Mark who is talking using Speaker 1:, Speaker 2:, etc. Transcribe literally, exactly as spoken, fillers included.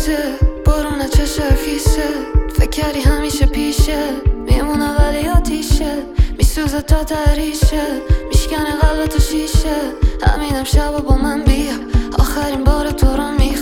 Speaker 1: خیسه بارون چشم خیسه فکر کردی همیشه پیشه میمونه ولی آتیشه میسوزه تا تریشه میشکنه قلب تو شیشه همینم شب با من بیا آخرین بار تو رو میخوام